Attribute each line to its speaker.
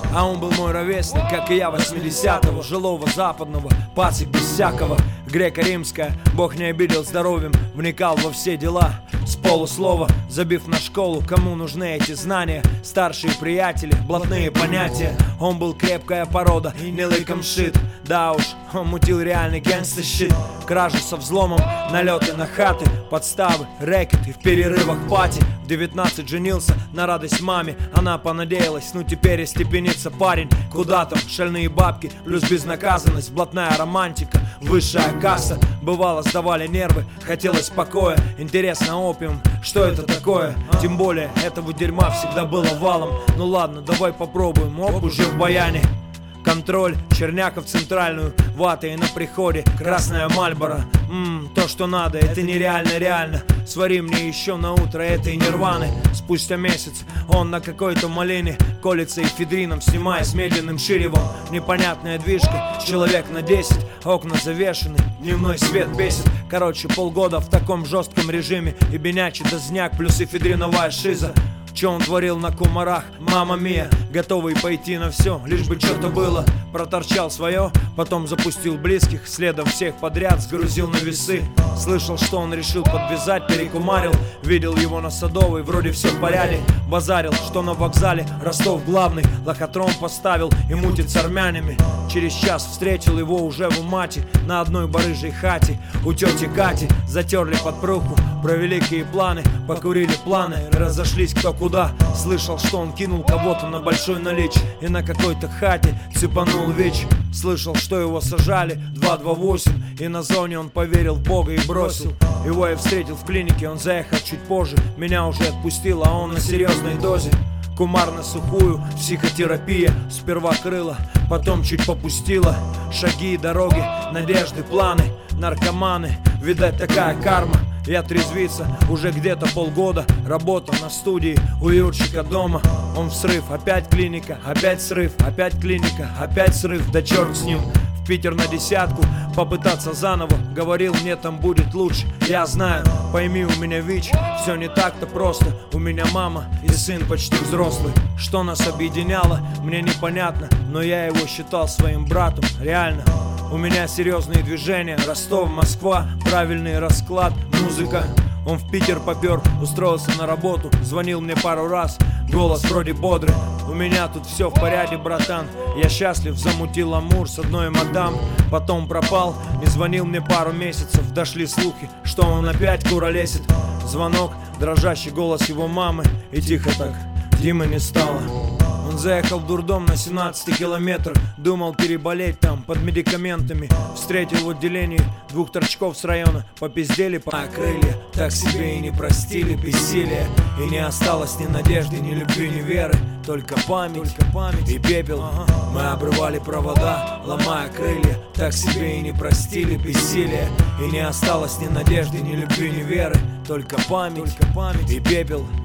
Speaker 1: А он был мой ровесник, как и я, 80-го, жилого западного, пацик без всякого. Греко-римская, Бог не обидел здоровьем, вникал во все дела с полуслова, забив на школу, кому нужны эти знания. Старшие приятели, блатные понятия. Он был крепкая порода, не лыком шит. Да уж, он мутил реальный гангста щит. Кражи со взломом, налеты на хаты, подставы, рэкет и в перерывах пати. В 19 женился на радость маме, она понадеялась, ну теперь и степенится парень. Куда там, шальные бабки, плюс безнаказанность, блатная романтика, высшая касса. Бывало, сдавали нервы, хотелось покоя. Интересно, опиум, что это такое? Тем более, этого дерьма всегда было валом. Ну ладно, давай попробуем, оп, уже в баяне. Контроль, Черняков центральную, ваты и на приходе, красная Мальборо. То, что надо, это нереально, реально. Свари мне еще на утро этой нирваны. Спустя месяц он на какой-то малине колется эфедрином, снимая с медленным ширевом. Непонятная движка, человек на 10, окна завешены, дневной свет бесит. Короче, полгода в таком жестком режиме. И бенячий дозняк плюс эфедриновая шиза. Че он творил на кумарах, мама мия, готовый пойти на все, лишь бы что-то было. Проторчал свое, потом запустил близких, следом всех подряд сгрузил на весы. Слышал, что он решил подвязать, перекумарил. Видел его на Садовой, вроде все в порядке. Базарил, что на вокзале Ростов главный, лохотрон поставил и мутит с армянами. Через час встретил его уже в Умате, на одной барыжей хате. У тети Кати затерли подпругу, про великие планы, покурили планы, разошлись кто куда. Слышал, что он кинул кого-то на большой налич и на какой-то хате цепанул ВИЧ. Слышал, что его сажали 228, и на зоне он поверил в Бога и бросил. Его я встретил в клинике, он заехал чуть позже. Меня уже отпустил, а он на серьезной дозе. Кумар на сухую, психотерапия. Сперва крыла, потом чуть попустила. Шаги и дороги, надежды, планы. Наркоманы, видать такая карма. Я трезвиться уже где-то полгода. Работа на студии у Юрчика дома. Он в срыв, опять клиника, опять срыв, опять клиника, опять срыв, да черт с ним. В Питер на десятку, попытаться заново. Говорил, мне там будет лучше. Я знаю, пойми, у меня ВИЧ. Все не так-то просто. У меня мама и сын почти взрослый. Что нас объединяло, мне непонятно. Но я его считал своим братом, реально. У меня серьезные движения, Ростов, Москва, правильный расклад, музыка. Он в Питер попер, устроился на работу, звонил мне пару раз, голос вроде бодрый. У меня тут все в порядке, братан. Я счастлив, замутил амур с одной мадам. Потом пропал, не звонил мне пару месяцев. Дошли слухи, что он опять куролесит. Звонок, дрожащий голос его мамы. И тихо так, Димы не стало. Он заехал в дурдом на 17 километрах. Думал переболеть там под медикаментами. Встретил в отделении 2 торчков с района. Попиздели по крылья, так себе и не простили бессилие. И не осталось ни надежды, ни любви, ни веры. Только память и пепел. Мы обрывали провода, ломая крылья. Так себе и не простили бессилие. И не осталось ни надежды, ни любви, ни веры. Только память и пепел.